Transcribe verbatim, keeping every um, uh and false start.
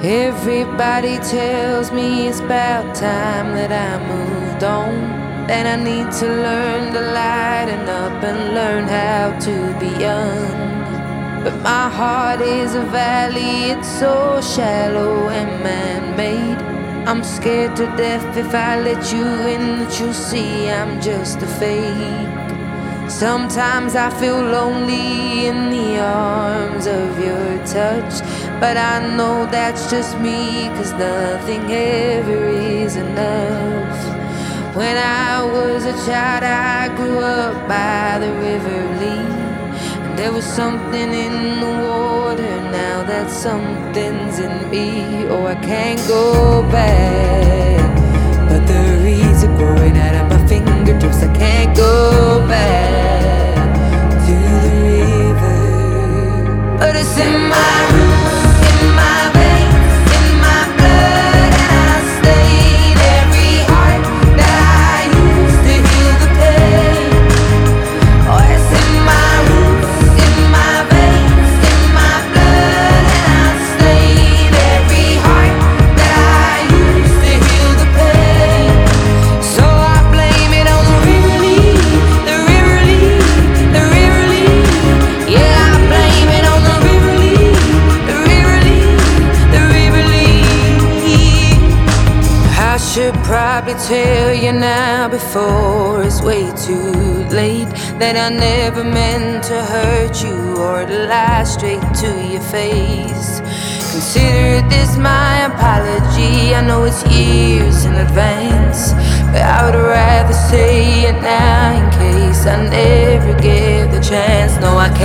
Everybody tells me it's about time that I moved on, that I need to learn to lighten up and learn how to be young. But my heart is a valley, it's so shallow and man-made. I'm scared to death if I let you in, that you'll see I'm just a fake. Sometimes I feel lonely in the arms of your touch, but I know that's just me, 'cause nothing ever is enough. When I was a child I grew up by the river Lee, and there was something in the water, now that something's in me. Oh, I can't go back, but the reeds are growing out of my fingertips. I can't go back to the river, but it's in my roots, in my veins, in my blood, and I stayed every heart that I used to heal the pain. Oh, it's in my roots, in my veins, in my blood, and I stayed every heart that I used to heal the pain. So I blame it on the river Lee, the river Lee, the river Lee. Yeah, I blame it on the river Lee, the river Lee, the river Lee. I should probably tell you now before it's way too late, that I never meant to hurt you or to lie straight to your face. Consider this my apology, I know it's years in advance, but I would rather say it now in case I never get the chance. No, I can't